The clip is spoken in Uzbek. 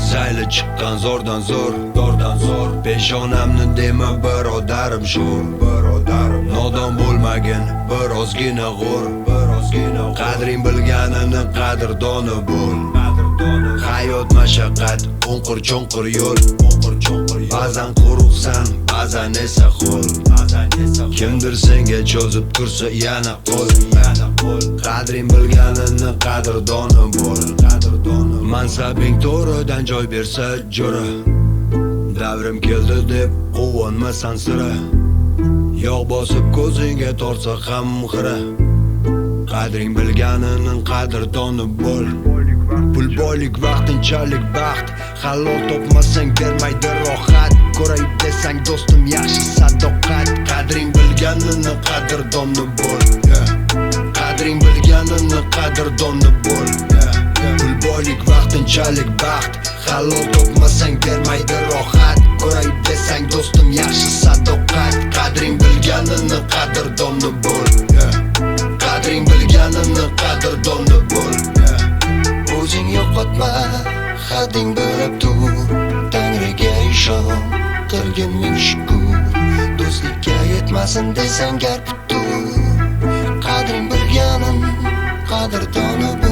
zayli chiqqan zo'rdan zo'r, zo'rdan zo'r. Peshonamni dema birodarim sho'r, birodarim. Nodon bo'lmagin, birozgina g'o'r, birozgina. Qadring bilganini qadrdoni bo'l. Hayot mashaqqat, o'nqir-cho'nqir yo'l, o'nqir-cho'nqir yo'l. Ba'zan quruqsan, ba'zan esa ho'l, ba'zan esa ho'l. Kimdir senga cho'zib tursa yana qo'l, yana qo'l. Qadring bilganini qadrdoni bo'l, qadrdoni. Mansabing to'ridan joy bersa jo'ra. Davrim keldi deb quvonmasan sira. Yog' bosib ko'zingga tortsa ham xira. Qadring bilganini qadrdoni bo'l. Pul boylik vaqtinchalik baxt, halol topmasang bermaydi rohat. Ko'ray desang do'stim yaxshi sadoqat. Qadring bilganini qadrdoni bo'l, qadring bilganini qadrdoni bo'l. Pul boylik vaqtinchalik baxt, halol topmasang bermaydi rohat. Ko'ray desang do'stim yaxshi sadoqat. Qadring bilganini qadrdoni bo'l, qadring bilganini qadrdoni bo'l. O'zing yo'qotma, hadding bilib tur. Tangriga ishon, qilgin ming shukr. Do'stlikka yetmasin desang gar putur. Qadring bilganin qadrdoni bo'l.